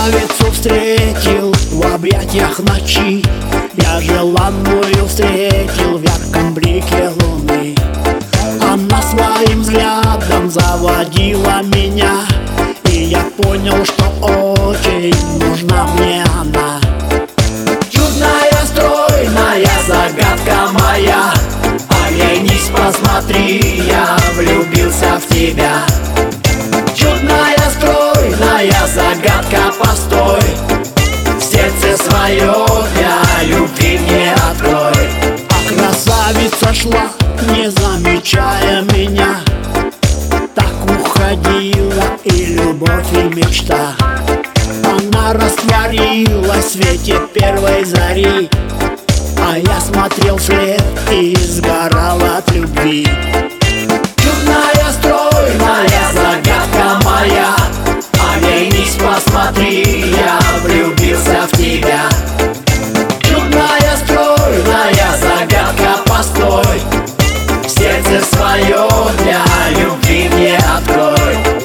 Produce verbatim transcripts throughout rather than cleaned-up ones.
красавицу встретил в объятиях ночи. Я желанную встретил в ярком блике луны. Она своим взглядом заводила меня, и я понял, что очень нужна мне она. Чудная, стройная загадка моя, оглянись, посмотри, я влюбился в тебя. Чудная, стройная загадка, постой, в сердце свое для любви мне открой. А красавица шла, не замечая меня, так уходила и любовь, и мечта. Она растворилась в свете первой зари, а я смотрел вслед и сгорал от любви. Чудная, стройная загадка моя, оглянись, посмотри, я влюбился в тебя. Чудная, стройная загадка, постой, в сердце свое для любви мне открой.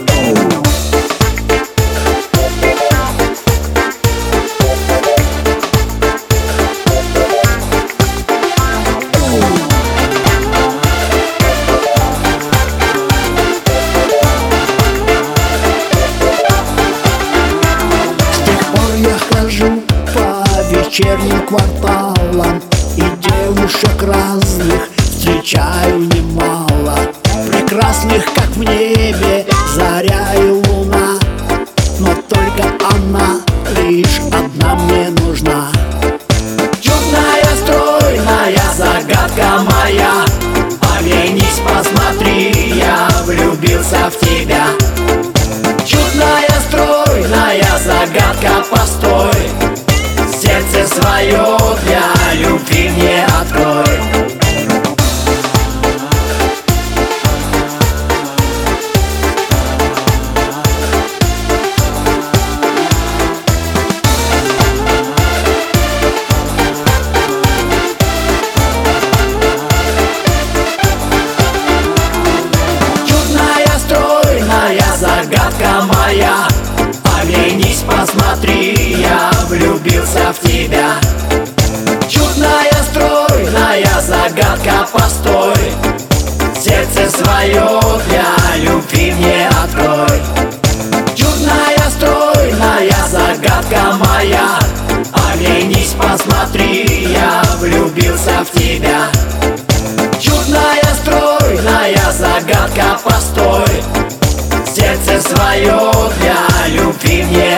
Вечерним кварталом и девушек разных встречаю немало, прекрасных, как в небе заря и луна, но только она лишь одна мне нужна. Чудная, стройная загадка моя, оглянись, посмотри, я влюбился в тебя. Чудная, стройная загадка, постой, сердце свое для любви мне открой. Чудная, стройная загадка моя, оглянись, посмотри, я влюбился в тебя. Чудная, стройная загадка, постой, сердце свое для любви мне открой. Чудная, стройная загадка моя, оглянись, посмотри, я влюбился в тебя. Чудная, стройная загадка, постой, сердце свое для любви мне